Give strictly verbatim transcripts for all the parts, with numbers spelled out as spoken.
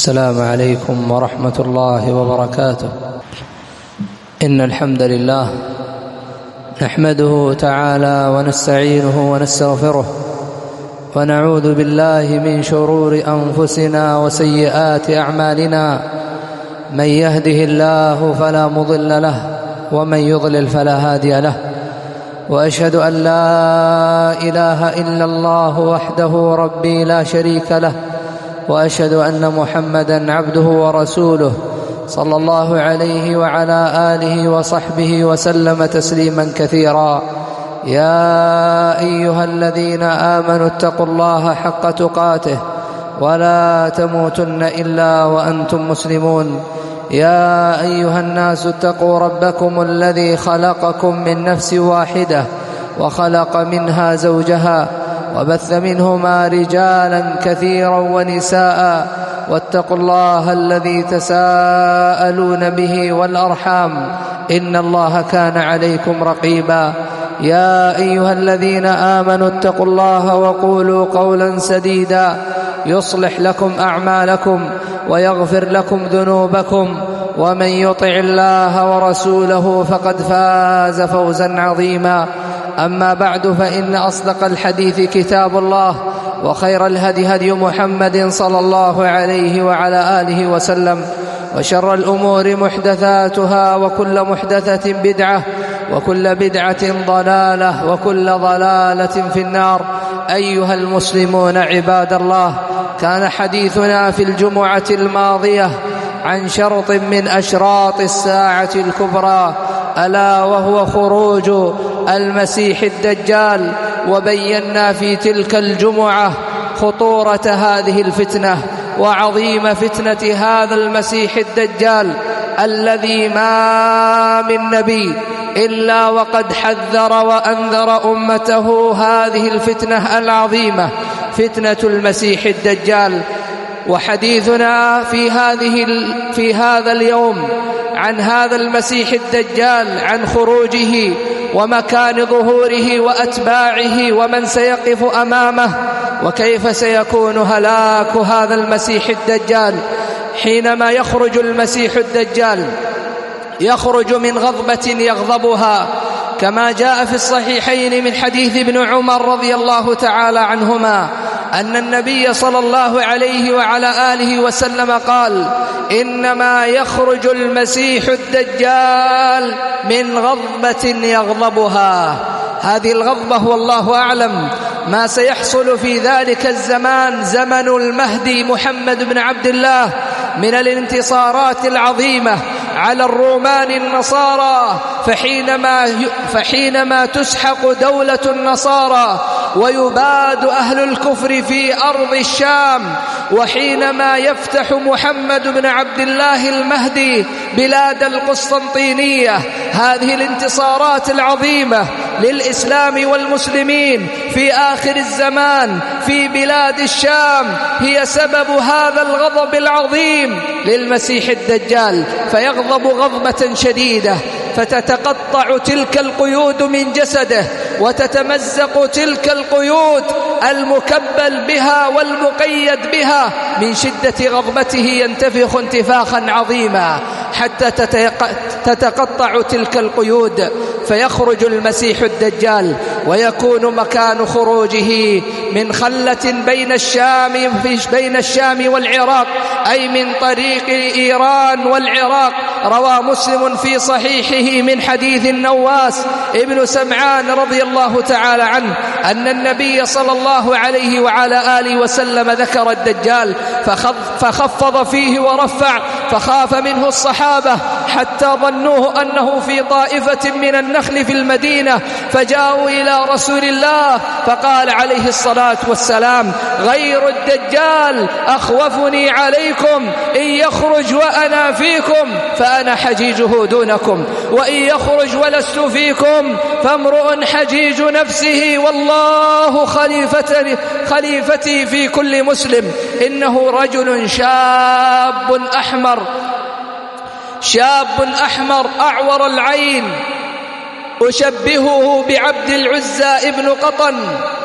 السلام عليكم ورحمة الله وبركاته. إن الحمد لله نحمده تعالى ونستعينه ونستغفره ونعوذ بالله من شرور أنفسنا وسيئات أعمالنا. من يهده الله فلا مضل له ومن يضلل فلا هادي له، وأشهد أن لا إله إلا الله وحده ربي لا شريك له، وأشهد أن محمدًا عبده ورسوله صلى الله عليه وعلى آله وصحبه وسلم تسليمًا كثيرا. يا أيها الذين آمنوا اتقوا الله حق تقاته ولا تموتن إلا وأنتم مسلمون. يا أيها الناس اتقوا ربكم الذي خلقكم من نفس واحدة وخلق منها زوجها وبث منهما رجالا كثيرا ونساء، واتقوا الله الذي تساءلون به والأرحام إن الله كان عليكم رقيبا. يا أيها الذين آمنوا اتقوا الله وقولوا قولا سديدا يصلح لكم أعمالكم ويغفر لكم ذنوبكم، ومن يطع الله ورسوله فقد فاز فوزا عظيما. أما بعد، فإن أصدق الحديث كتاب الله، وخير الهدي هدي محمد صلى الله عليه وعلى آله وسلم، وشر الأمور محدثاتها، وكل محدثة بدعة، وكل بدعة ضلالة، وكل ضلالة في النار. أيها المسلمون عباد الله، كان حديثنا في الجمعة الماضية عن شرط من أشراط الساعة الكبرى، ألا وهو خروج المسيح الدجال، وبينا في تلك الجمعة خطورة هذه الفتنة وعظيم فتنة هذا المسيح الدجال الذي ما من نبي إلا وقد حذر وأنذر أمته هذه الفتنة العظيمة، فتنة المسيح الدجال. وحديثنا في هذه في هذا اليوم عن هذا المسيح الدجال، عن خروجه ومكان ظهوره وأتباعه ومن سيقف أمامه، وكيف سيكون هلاك هذا المسيح الدجال. حينما يخرج المسيح الدجال يخرج من غضبة يغضبها، كما جاء في الصحيحين من حديث ابن عمر رضي الله تعالى عنهما أن النبي صلى الله عليه وعلى آله وسلم قال: إنما يخرج المسيح الدجال من غضبة يغضبها. هذه الغضبة والله أعلم ما سيحصل في ذلك الزمان، زمن المهدي محمد بن عبد الله، من الانتصارات العظيمة على الرومان النصارى. فحينما, فحينما تسحق دولة النصارى ويباد أهل الكفر في أرض الشام، وحينما يفتح محمد بن عبد الله المهدي بلاد القسطنطينية، هذه الانتصارات العظيمة للإسلام والمسلمين في آخر الزمان في بلاد الشام هي سبب هذا الغضب العظيم للمسيح الدجال، فيغضب غضبة شديدة، فتتقطع تلك القيود من جسده، وتتمزق تلك القيود المكبل بها والمقيد بها، من شدة غضبته ينتفخ انتفاخا عظيما حتى تتقطع تلك القيود، فيخرج المسيح الدجال، ويكون مكان خروجه من خلة بين الشام بين الشام والعراق، أي من طريق إيران والعراق. روى مسلم في صحيحه من حديث النواس ابن سمعان رضي الله تعالى عنه أن النبي صلى الله عليه وعلى آله وسلم ذكر الدجال فخفض فيه ورفع، فخاف منه الصحابة حتى ظنوه أنه في طائفة من النخل في المدينة، فجاءوا إلى رسول الله فقال عليه الصلاة والسلام: غير الدجال أخوفني عليكم، إن يخرج وأنا فيكم فأنا حجيجه دونكم، وإن يخرج ولست فيكم فامرؤ حجيج نفسه، والله خليفتي, خليفتي في كل مسلم. إنه رجل شاب أحمر شاب أحمر أعور العين أشبهه بعبد العزى ابن قطن،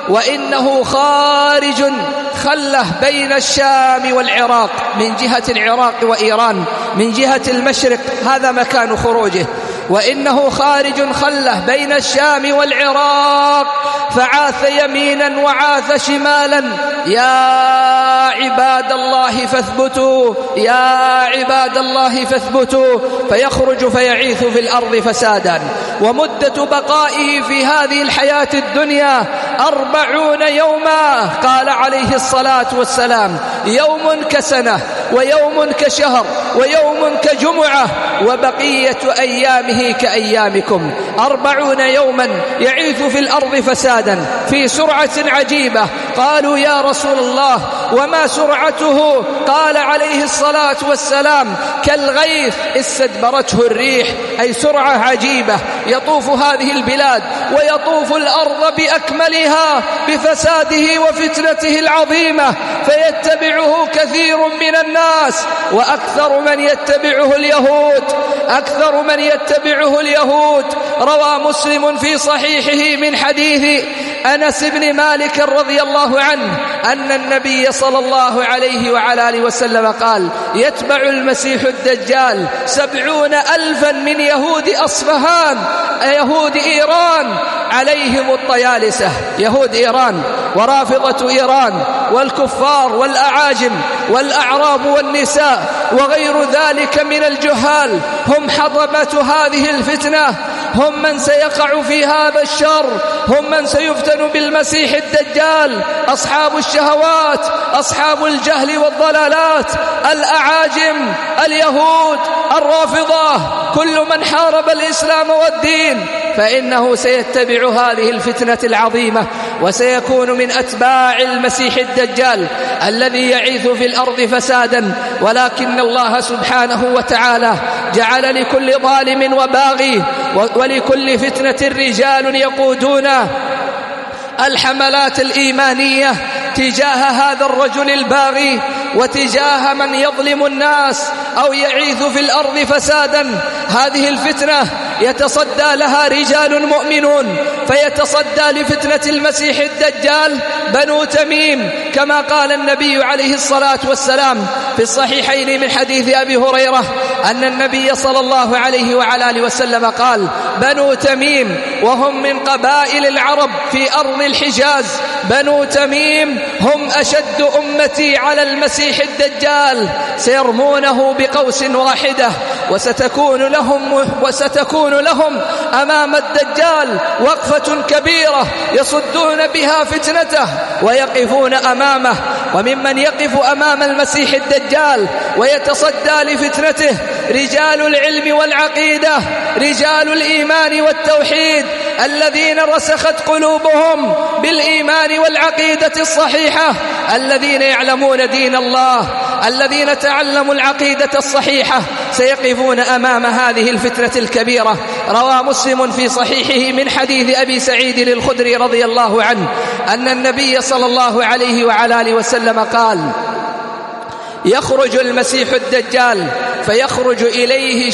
وإنه خارج خله بين الشام والعراق، من جهة العراق وإيران، من جهة المشرق هذا مكان خروجه، وإنه خارج خله بين الشام والعراق، فعاث يمينا وعاث شمالا. يا عباد الله فاثبتوا، يا عباد الله فاثبتوا، فيخرج فيعيث في الأرض فسادا. ومدة بقائه في هذه الحياة الدنيا أربعون يوما، قال عليه الصلاة والسلام: يوم كسنة، ويوم كشهر، ويوم كجمعة، وبقية أيامه كأيامكم. أربعون يوما يعيث في الأرض فسادا في سرعة عجيبة. قالوا: يا رسول الله وما سرعته؟ قال عليه الصلاة والسلام: كالغيث استدبرته الريح، أي سرعة عجيبة. يطوف هذه البلاد ويطوف الأرض بأكملها بفساده وفتنته العظيمة، فيتبعه كثير من الناس، وأكثر من يتبعه اليهود، أكثر من يتبعه اليهود. روى مسلم في صحيحه من حديث أنس بن مالك رضي الله عنه أن النبي صلى الله عليه وعلى آله وسلم قال: يتبع المسيح الدجال سبعون ألفا من يهود أصفهان، يهود إيران، عليهم الطيالسة، يهود إيران ورافضة إيران والكفار والأعاجم والأعراب والنساء وغير ذلك من الجهال، هم حطمة هذه الفتنة، هم من سيقع في هذا الشر، هم من سيفتن بالمسيح الدجال، أصحاب الشهوات، أصحاب الجهل والضلالات، الأعاجم، اليهود، الرافضة، كل من حارب الإسلام والدين، فإنه سيتبع هذه الفتنة العظيمة، وسيكون من أتباع المسيح الدجال الذي يعيث في الأرض فسادا. ولكن الله سبحانه وتعالى جعل لكل ظالم وباغي ولكل فتنة رجال يقودون الحملات الإيمانية تجاه هذا الرجل الباغي وتجاه من يظلم الناس أو يعيث في الأرض فسادا. هذه الفتنة يتصدى لها رجال مؤمنون، فيتصدى لفتنة المسيح الدجال بنو تميم، كما قال النبي عليه الصلاة والسلام في الصحيحين من حديث أبي هريرة أن النبي صلى الله عليه وعلى آله وسلم قال: بنو تميم وهم من قبائل العرب في أرض الحجاز، بنو تميم هم أشد أمتي على المسيح الدجال، سيرمونه بقوس واحدة، وستكون لهم وستكون لهم أمام الدجال وقفة كبيرة يصدون بها فتنته ويقفون أمامه. وممن يقف أمام المسيح الدجال ويتصدى لفتنته رجال العلم والعقيدة، رجال الإيمان والتوحيد، الذين رسخت قلوبهم بالإيمان والعقيدة الصحيحة، الذين يعلمون دين الله، الذين تعلموا العقيدة الصحيحة، سيقفون أمام هذه الفتنة الكبيرة. روى مسلم في صحيحه من حديث أبي سعيد الخدري رضي الله عنه أن النبي صلى الله عليه وعلى آله وسلم قال: يخرج المسيح الدجال فيخرج إليه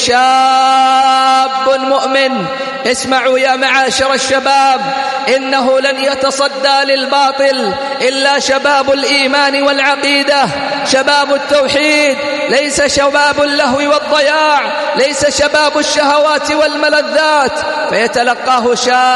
شاب مؤمن. اسمعوا يا معاشر الشباب، إنه لن يتصدى للباطل إلا شباب الإيمان والعقيدة، شباب التوحيد، ليس شباب اللهو والضياع، ليس شباب الشهوات والملذات. فيتلقاه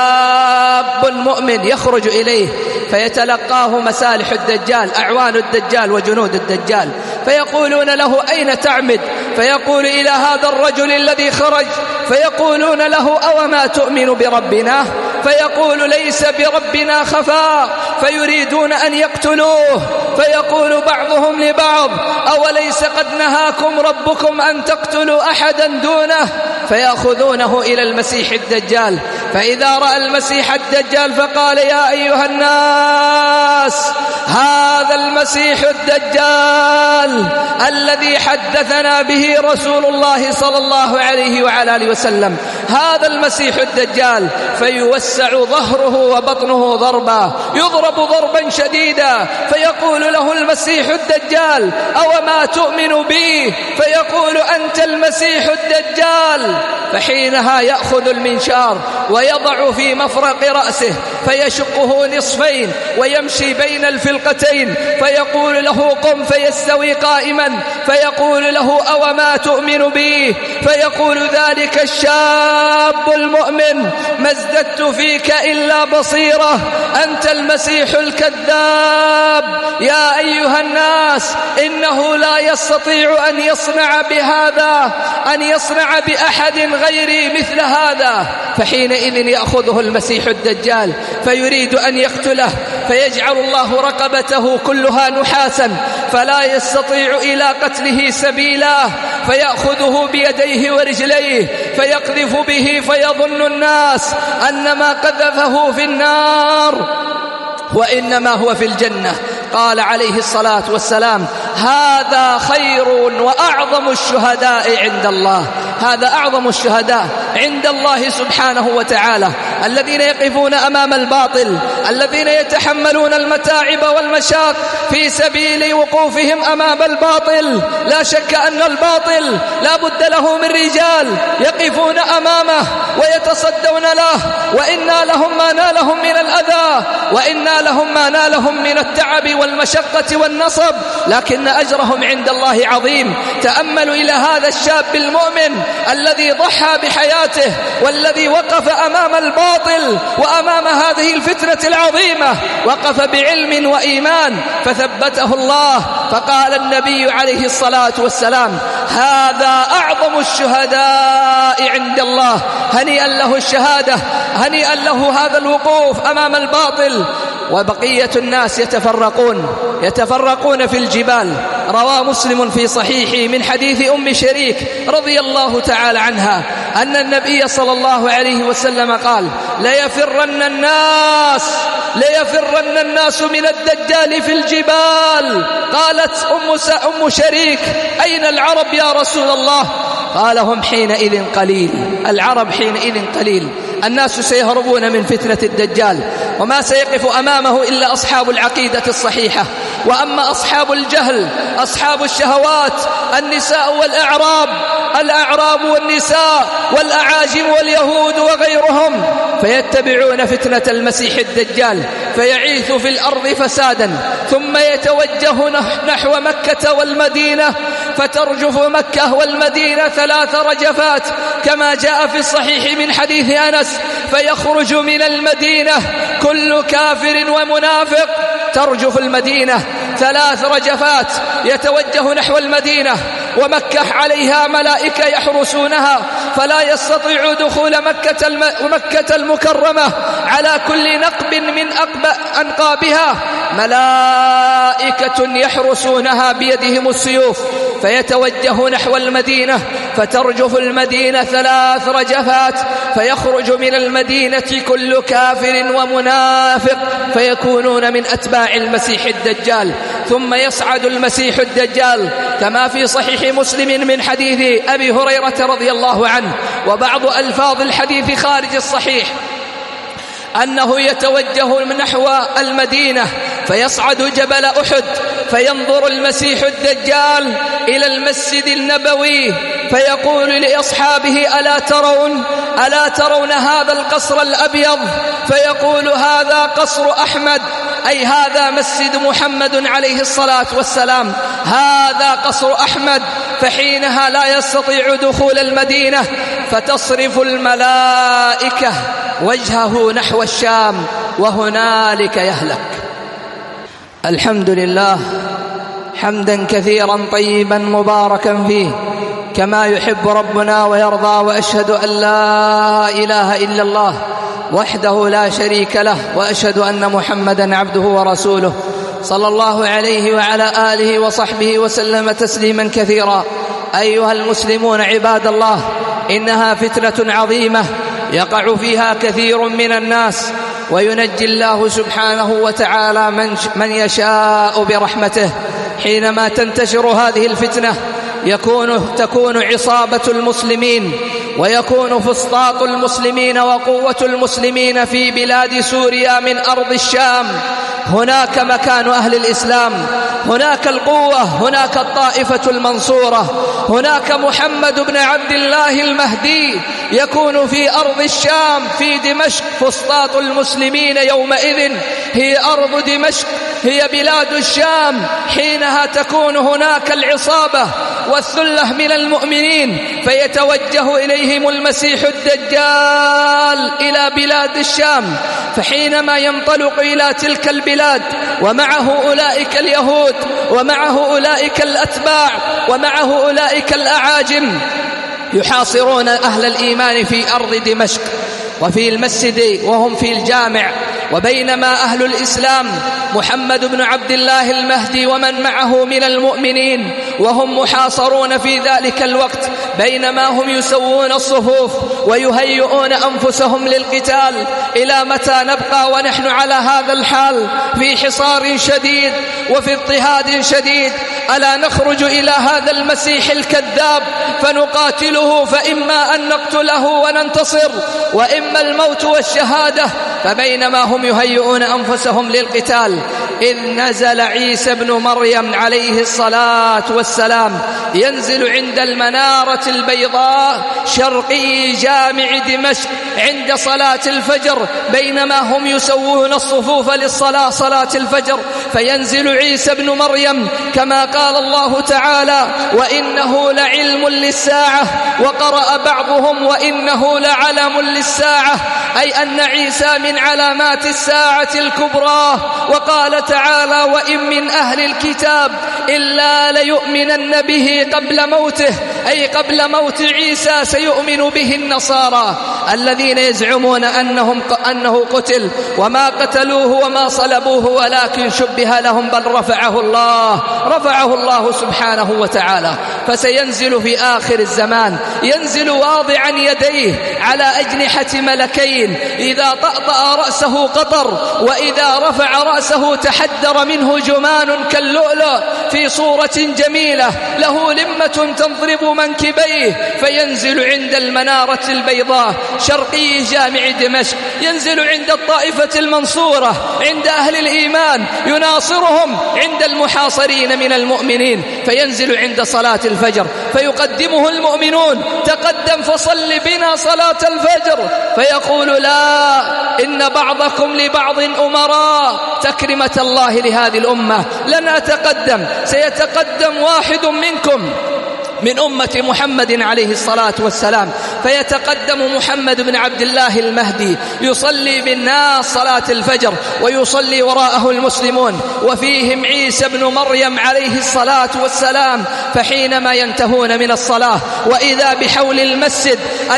شاب مؤمن يخرج إليه فيتلقاه مسالح الدجال، أعوان الدجال وجنود الدجال، فيقولون له: أين تعمد؟ فيقول: إلى هذا الرجل الذي خرج. فيقولون له: أوما تؤمن بربنا؟ فيقول: ليس بربنا خفاء. فيريدون أن يقتلوه، فيقول بعضهم لبعض: أوليس قد نهاكم ربكم أن تقتلوا أحدا دونه؟ فيأخذونه إلى المسيح الدجال، فإذا رأى المسيح الدجال فقال: يا أيها الناس، هذا المسيح الدجال الذي حدثنا به رسول الله صلى الله عليه وعلى آله وسلم، هذا المسيح الدجال. فيوسع فيتوسع ظهره وبطنه ضربا، يضرب ضربا شديدا، فيقول له المسيح الدجال: أوما تؤمن بي؟ فيقول: أنت المسيح الدجال. فحينها يأخذ المنشار ويضع في مفرق رأسه فيشقه نصفين ويمشي بين الفلقتين، فيقول له: قم، فيستوي قائما، فيقول له: أوما تؤمن بي؟ فيقول ذلك الشاب المؤمن: ما ازددت فيك إلا بصيرة، أنت المسيح الكذاب. يا أيها الناس، إنه لا يستطيع أن يصنع بهذا أن يصنع بأحد غيري مثل هذا. فحينئذ يأخذه المسيح الدجال فيريد أن يقتله، فيجعل الله رقبته كلها نحاسا فلا يستطيع إلى قتله سبيلا، فيأخذه بيديه ورجليه فيقذف به، فيظن الناس أنما قذفه في النار وإنما هو في الجنة. قال عليه الصلاة والسلام: هذا خير وأعظم الشهداء عند الله. هذا أعظم الشهداء عند الله سبحانه وتعالى، الذين يقفون أمام الباطل، الذين يتحملون المتاعب والمشاق في سبيل وقوفهم أمام الباطل. لا شك أن الباطل لا بد له من رجال يقفون أمامه ويتصدون له، وإنا لهم ما نالهم من الأذى، وإنا لهم ما نالهم من التعب والمشقة والنصب، لكن أجرهم عند الله عظيم. تأملوا إلى هذا الشاب المؤمن الذي ضحى بحياته، والذي وقف أمام الباطل وأمام هذه الفتنة العظيمة، وقف بعلم وإيمان فثبته الله. فقال النبي عليه الصلاة والسلام: هذا أعظم الشهداء عند الله. هنيئا له الشهادة، هنيئا له هذا الوقوف أمام الباطل. وبقية الناس يتفرقون يتفرقون في الجبال. روى مسلم في صحيحه من حديث أم شريك رضي الله تعالى عنها أن النبي صلى الله عليه وسلم قال: ليفرن الناس ليفرن الناس من الدجال في الجبال. قالت أم, أم شريك: أين العرب يا رسول الله؟ قال: هم حينئذ قليل. العرب حينئذ قليل. الناس سيهربون من فتنة الدجال، وما سيقف أمامه إلا أصحاب العقيدة الصحيحة. وأما أصحاب الجهل، أصحاب الشهوات، النساء والأعراب الأعراب والنساء والأعاجم واليهود وغيرهم، فيتبعون فتنة المسيح الدجال فيعيث في الأرض فسادا، ثم يتوجه نحو مكة والمدينة، فترجف مكة والمدينة ثلاث رجفات كما جاء في الصحيح من حديث أنس: فيخرج من المدينة كل كافر ومنافق. ترجف المدينة ثلاث رجفات، يتوجه نحو المدينة، ومكة عليها ملائكة يحرسونها فلا يستطيع دخول مكة, الم... مكة المكرمة على كل نقب من أنقابها ملائكة يحرسونها بيدهم السيوف. فيتوجه نحو المدينة، فترجف المدينة ثلاث رجفات، فيخرج من المدينة كل كافر ومنافق، فيكونون من أتباع المسيح الدجال. ثم يصعد المسيح الدجال كما في صحيح مسلم من حديث أبي هريرة رضي الله عنه، وبعض ألفاظ الحديث خارج الصحيح، أنه يتوجه نحو المدينة فيصعد جبل أحد، فينظر المسيح الدجال إلى المسجد النبوي فيقول لأصحابه: ألا ترون ألا ترون هذا القصر الأبيض؟ فيقول: هذا قصر أحمد، أي هذا مسجد محمد عليه الصلاة والسلام، هذا قصر أحمد. فحينها لا يستطيع دخول المدينة، فتصرف الملائكة وجهه نحو الشام، وهنالك يهلك. الحمد لله حمدا كثيرا طيبا مباركا فيه كما يحب ربنا ويرضى، وأشهد أن لا إله إلا الله وحده لا شريك له، وأشهد أن محمدا عبده ورسوله صلى الله عليه وعلى آله وصحبه وسلم تسليما كثيرا. أيها المسلمون عباد الله، إنها فتنة عظيمة يقع فيها كثير من الناس، وينجي الله سبحانه وتعالى من, من يشاء برحمته. حينما تنتشر هذه الفتنة يكون تكون عصابة المسلمين ويكون فسطاط المسلمين وقوة المسلمين في بلاد سوريا من أرض الشام. هناك مكان أهل الإسلام، هناك القوة، هناك الطائفة المنصورة، هناك محمد بن عبد الله المهدي يكون في أرض الشام في دمشق. فسطاط المسلمين يومئذ هي أرض دمشق، هي بلاد الشام. حينها تكون هناك العصابة والثلة من المؤمنين، فيتوجه إليهم المسيح الدجال إلى بلاد الشام. فحينما ينطلق إلى تلك البلاد ومعه أولئك اليهود ومعه أولئك الأتباع ومعه أولئك الأعاجم يحاصرون أهل الإيمان في أرض دمشق وفي المسجد وهم في الجامع. وبينما أهل الإسلام محمد بن عبد الله المهدي ومن معه من المؤمنين وهم محاصرون في ذلك الوقت، بينما هم يسوون الصفوف ويهيئون أنفسهم للقتال، إلى متى نبقى ونحن على هذا الحال في حصار شديد وفي اضطهاد شديد؟ ألا نخرج إلى هذا المسيح الكذاب فنقاتله، فإما أن نقتله وننتصر وإما الموت والشهادة. فبينما هم يهيئون أنفسهم للقتال إذ نزل عيسى بن مريم عليه الصلاة والسلام، ينزل عند المنارة البيضاء شرقي جامع دمشق عند صلاة الفجر، بينما هم يسوون الصفوف للصلاة صلاة الفجر. فينزل عيسى بن مريم كما قال الله تعالى: وإنه لعلم للساعة، وقرأ بعضهم وإنه لعلم للساعة، أي أن عيسى من علامات الساعة الكبرى. وقال تعالى: وإن من أهل الكتاب إلا ليؤمنن به قبل موته، أي قبل موت عيسى سيؤمن به النصارى الذين يزعمون أنهم أنه قتل وما قتلوه وما صلبوه ولكن شبه لهم، بل رفعه الله رفعه الله سبحانه وتعالى. فسينزل في آخر الزمان، ينزل واضعا يديه على أجنحة ملكين، إذا طأطأ رأسه قطر وإذا رفع رأسه تحدر منه جمان كاللؤلؤ في صورة جميلة، له لمة تضرب منكبيه. فينزل عند المنارة البيضاء شرقي جامع دمشق، ينزل عند الطائفة المنصورة، عند أهل الإيمان، يناصرهم عند المحاصرين من المؤمنين. فينزل عند صلاة الفجر فيقدمه المؤمنون: تقدم فصل بنا صلاة الفجر. فيقول: لا، إن بعضكم لبعض أمراء، تكرمة الله لهذه الأمة لن أتقدم، سيتقدم واحد منكم من أمة محمد عليه الصلاة والسلام. فيتقدم محمد بن عبد الله المهدي يصلي بالناس صلاة الفجر ويصلي وراءه المسلمون وفيهم عيسى بن مريم عليه الصلاة والسلام. فحينما ينتهون من الصلاة وإذا بحول المسجد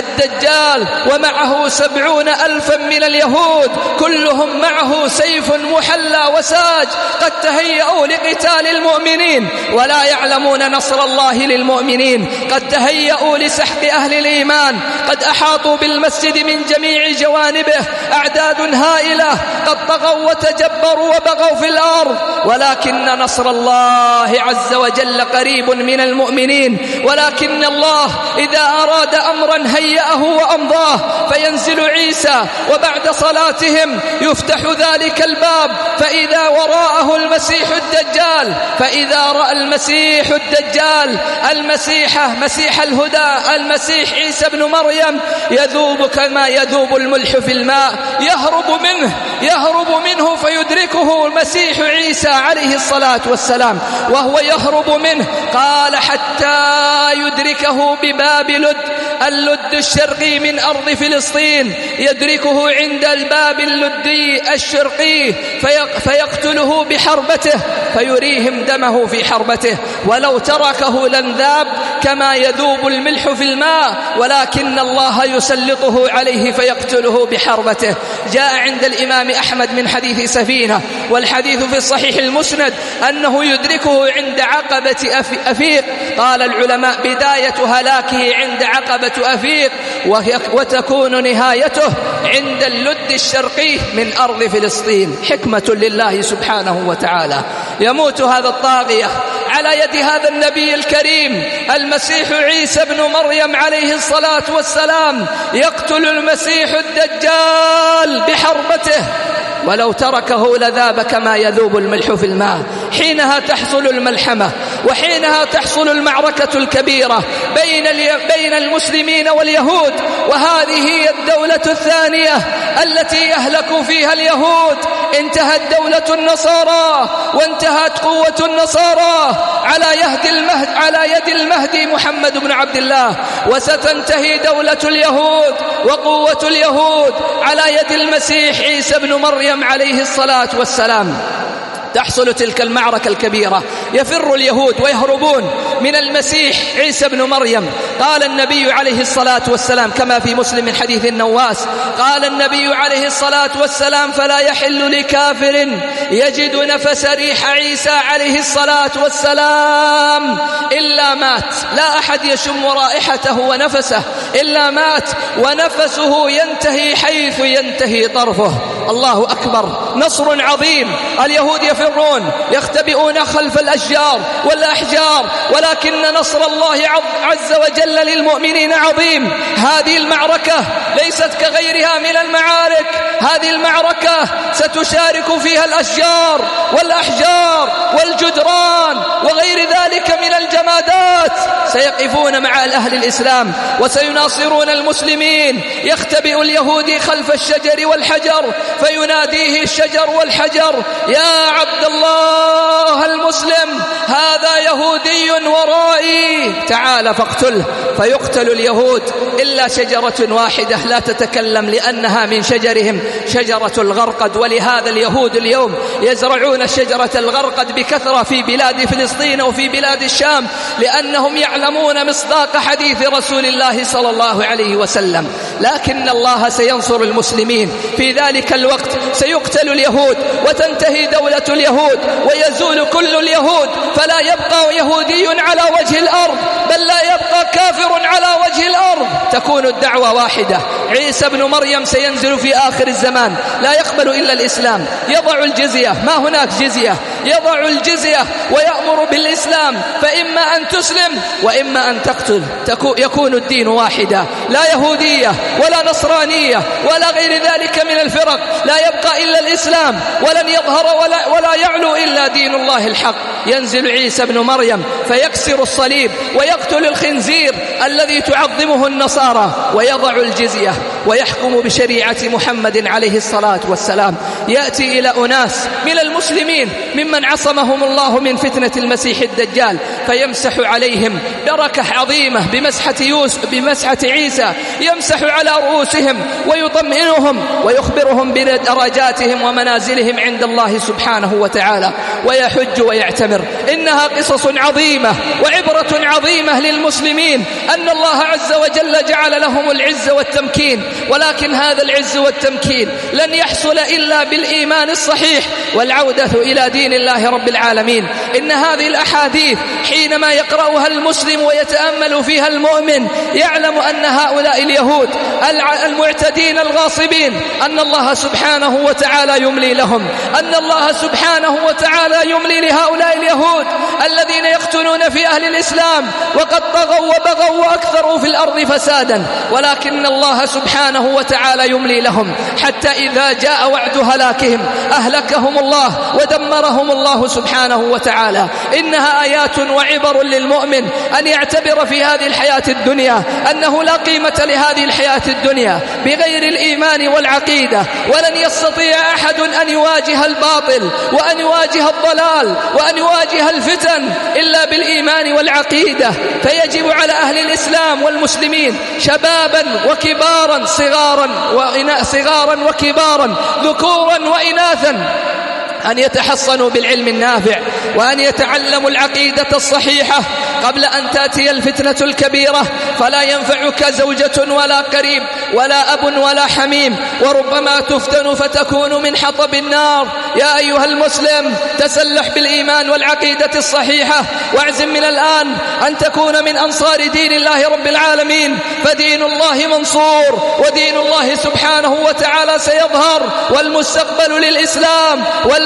الدجال ومعه سبعون ألفا من اليهود، كلهم معه سيف محلى وساج، قد تهيأوا لقتال المؤمنين ولا يعلمون نصر الله للمؤمنين، قد تهيأوا لسحق أهل الإيمان، قد أحاطوا بالمسجد من جميع جوانبه أعداد هائلة، قد طغوا وتجبروا وبغوا في الأرض، ولكن نصر الله عز وجل قريب من المؤمنين. ولكن الله إذا أراد أمرا هيأه وأمضاه. فينزل عيسى وبعد صلاتهم يفتح ذلك الباب، فإذا وراءه المسيح الدجال، فإذا رأى المسيح الدجال المسيح مسيح الهدى المسيح عيسى بن مريم يذوب كما يذوب الملح في الماء، يهرب منه يهرب منه فيدركه المسيح عيسى عليه الصلاة والسلام وهو يهرب منه. قال: حتى يدركه بباب لد، اللد الشرقي من أرض فلسطين، يدركه عند الباب اللدي الشرقي فيقتله بحربته، فيريهم دمه في حربته، ولو تركه لنذاب كما يذوب الملح في الماء، ولكن الله يسلطه عليه فيقتله بحربته. جاء عند الإمام أحمد من حديث سفينة، والحديث في الصحيح المسند أنه يدركه عند عقبة أفيق. قال العلماء: بداية هلاكه عند عقبة أفيق، وتكون نهايته عند اللد الشرقي من أرض فلسطين. حكمة لله سبحانه وتعالى. يموت هذا الطاغية على يد هذا النبي الكريم المسيح عيسى بن مريم عليه الصلاة والسلام يقتل المسيح الدجال بحربته، ولو تركه لذاب كما يذوب الملح في الماء. حينها تحصل الملحمة، وحينها تحصل المعركة الكبيرة بين بين المسلمين واليهود، وهذه هي الدولة الثانية التي يهلك فيها اليهود. انتهت دولة النصارى وانتهت قوة النصارى على يد المهد على يد المهدي محمد بن عبد الله، وستنتهي دولة اليهود وقوة اليهود على يد المسيح عيسى بن مريم عليه الصلاة والسلام. تحصل تلك المعركة الكبيرة، يفر اليهود ويهربون من المسيح عيسى بن مريم. قال النبي عليه الصلاة والسلام كما في مسلم من حديث النواس، قال النبي عليه الصلاة والسلام: فلا يحل لكافر يجد نفس ريح عيسى عليه الصلاة والسلام إلا مات. لا أحد يشم رائحته ونفسه إلا مات، ونفسه ينتهي حيث ينتهي طرفه. الله أكبر، نصر عظيم. اليهود يفرون يختبئون خلف الأشجار والأحجار، ولكن نصر الله عز وجل للمؤمنين عظيم. هذه المعركة ليست كغيرها من المعارك، هذه المعركة ستشارك فيها الأشجار والأحجار والجدران وغير ذلك من الجمادات، سيقفون مع أهل الإسلام وسيناصرون المسلمين. يختبئ اليهودي خلف الشجر والحجر فيناديه الشجر والحجر: يا عبد الله المسلم، هذا يهودي ورائي، تعال فاقتله. فيقتل اليهود إلا شجرة واحدة لا تتكلم، لأنها من شجرهم شجرة الغرقد. ولهذا اليهود اليوم يزرعون شجرة الغرقد بكثرة في بلاد فلسطين وفي بلاد الشام، لأنهم يعلمون مصداق حديث رسول الله صلى الله عليه وسلم. لكن الله سينصر المسلمين في ذلك الوقت. سيقتل اليهود وتنتهي دولة اليهود ويزول كل اليهود، فلا يبقى يهودي على وجه الأرض، بل لا يبقى كافر على وجه الأرض. تكون الدعوة واحدة. عيسى بن مريم سينزل في آخر الزمان، لا يقبل إلا الإسلام، يضع الجزية، ما هناك جزية، يضع الجزية ويأمر بالإسلام، فإما أن تسلم وإما أن تقتل. يكون الدين واحدا، لا يهودية ولا نصرانية ولا غير ذلك من الفرق، لا يبقى إلا الإسلام، ولن يظهر ولا, ولا يعلو إلا دين الله الحق. ينزل عيسى بن مريم فيكسر الصليب ويقتل الخنزير الذي تعظمه النصارى، ويضع الجزية ويحكم بشريعة محمد عليه الصلاة والسلام. يأتي إلى أناس من المسلمين ممن عصمهم الله من فتنة المسيح الدجال، فيمسح عليهم بركة عظيمة بمسحة يوسف بمسحة عيسى، يمسح على رؤوسهم ويطمئنهم ويخبرهم بدرجاتهم ومنازلهم عند الله سبحانه وتعالى، ويحج ويعتمر. إنها قصص عظيمة وعبرة عظيمة للمسلمين أن الله عز وجل جعل لهم العز والتمكين، ولكن هذا العز والتمكين لن يحصل إلا بالإيمان الصحيح والعودة إلى دين الله رب العالمين. إن هذه الأحاديث حينما يقرأها المسلم ويتأمل فيها المؤمن يعلم أن هؤلاء اليهود المعتدين الغاصبين أن الله سبحانه وتعالى يملي لهم، أن الله سبحانه وتعالى يملي لهؤلاء اليهود الذين يقتلون في أهل الإسلام وقد طغوا وبغوا وأكثروا في الأرض فسادا، ولكن الله سبحانه وتعالى يملي لهم حتى إذا جاء وعد هلاكهم أهلكهم الله ودمرهم الله سبحانه وتعالى. إنها آيات وعبر للمؤمن أن يعتبر في هذه الحياة الدنيا أنه لا قيمة لهذه الحياة الدنيا بغير الإيمان والعقيدة، ولن يستطيع أحد أن يواجه الباطل وأن يواجه الضلال وأن يواجه الفتن إلا بالإيمان والعقيدة. فيجب على أهل الإسلام والمسلمين شبابا وكبارا، صغارا صغارا وكبارا، ذكورا وإناثا، أن يتحصنوا بالعلم النافع وأن يتعلموا العقيدة الصحيحة قبل أن تأتي الفتنة الكبيرة، فلا ينفعك زوجة ولا قريب ولا أب ولا حميم، وربما تفتن فتكون من حطب النار. يا أيها المسلم، تسلح بالإيمان والعقيدة الصحيحة، واعزم من الآن أن تكون من أنصار دين الله رب العالمين، فدين الله منصور ودين الله سبحانه وتعالى سيظهر، والمستقبل للإسلام والمستقبل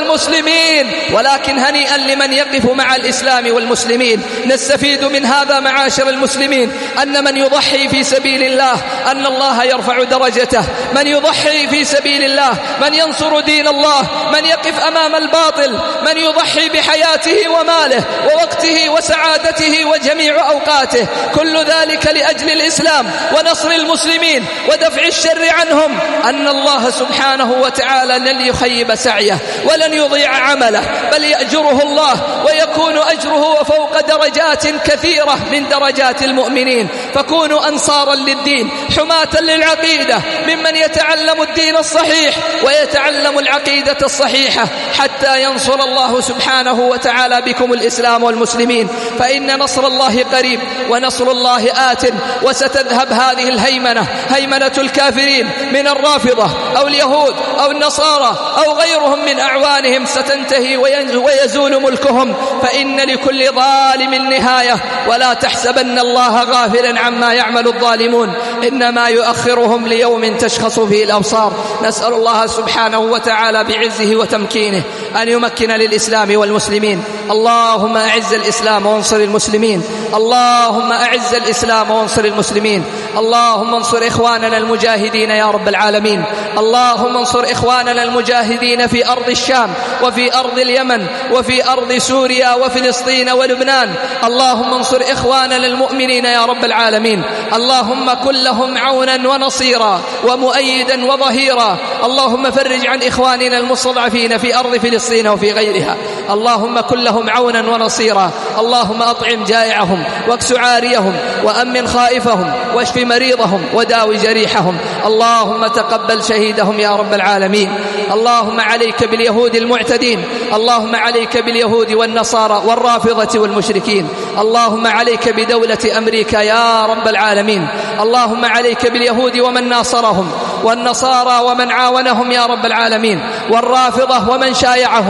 المسلمين، ولكن هنيئا لمن يقف مع الإسلام والمسلمين. نستفيد من هذا معاشر المسلمين أن من يضحي في سبيل الله أن الله يرفع درجته، من يضحي في سبيل الله، من ينصر دين الله، من يقف أمام الباطل، من يضحي بحياته وماله ووقته وسعادته وجميع أوقاته، كل ذلك لأجل الإسلام ونصر المسلمين ودفع الشر عنهم، أن الله سبحانه وتعالى لن يخيب سعيه ولن يضيع عمله، بل يأجره الله ويكون أجره فوق درجات كثيرة من درجات المؤمنين. فكونوا أنصارا للدين، حماة للعقيدة، ممن يتعلم الدين الصحيح ويتعلم العقيدة الصحيحة، حتى ينصر الله سبحانه وتعالى بكم الإسلام والمسلمين. فإن نصر الله قريب ونصر الله آت، وستذهب هذه الهيمنة، هيمنة الكافرين من الرافضة أو اليهود أو النصارى أو غيرهم من أعوانهم، ستنتهي ويزول ملكهم، فإن لكل ظالم نهاية. ولا تحسبن الله غافلا عما يعمل الظالمون، إنما يؤخرهم ليوم تشخص فيه الأبصار. نسأل الله سبحانه وتعالى بعزه وتمكينه أن يمكن للإسلام والمسلمين. اللهم أعز الإسلام وانصر المسلمين، اللهم أعز الإسلام وانصر المسلمين، اللهم انصر إخواننا المجاهدين يا رب العالمين، اللهم انصر إخواننا المجاهدين في أرض الشام وفي أرض اليمن وفي أرض سوريا وفلسطين ولبنان، اللهم انصر إخواننا المؤمنين يا رب العالمين، اللهم كن لهم عونا ونصيرا ومؤيدا وظهيرا، اللهم فرج عن إخواننا المستضعفين في أرض فلسطين وفي غيرها، اللهم كن لهم عونا ونصيرا، اللهم أطعم جائعهم واكس عاريهم وأمن خائفهم واشف مريضهم وداوي جريحهم، اللهم تقبل شهيدهم يا رب العالمين. اللهم عليك باليهود المعتدين، اللهم عليك باليهود والنصارى والرافضة والمشركين، اللهم عليك بدولة أمريكا يا رب العالمين، اللهم عليك باليهود ومن ناصرهم والنصارى ومن عاونهم يا رب العالمين والرافضة ومن شايعهم،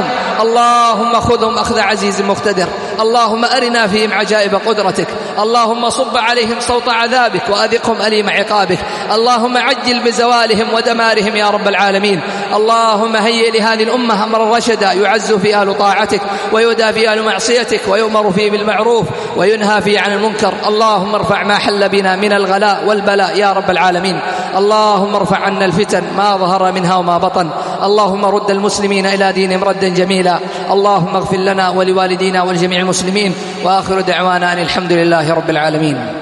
اللهم خذهم أخذ عزيز مقتدر، اللهم أرنا فيهم عجائب قدرتك، اللهم صب عليهم صوت عذابك وأذقهم أليم عقابك، اللهم عجل بزوالهم ودمارهم يا رب العالمين، اللهم هيئ لهذه الأمة أمر رشدا يعز فيه أهل طاعتك ويدى فيه أهل معصيتك ويؤمر فيه بالمعروف وينهى فيه عن المنكر، اللهم ارفع ما حل بنا من الغلاء والبلاء يا رب العالمين، اللهم ارفع عنا الفتن ما ظهر منها وما بطن، اللهم رد المسلمين إلى دينهم ردا جميلا، اللهم اغفر لنا ولوالدينا ولجميع المسلمين، وآخر دعوانا أن الحمد لله رب العالمين.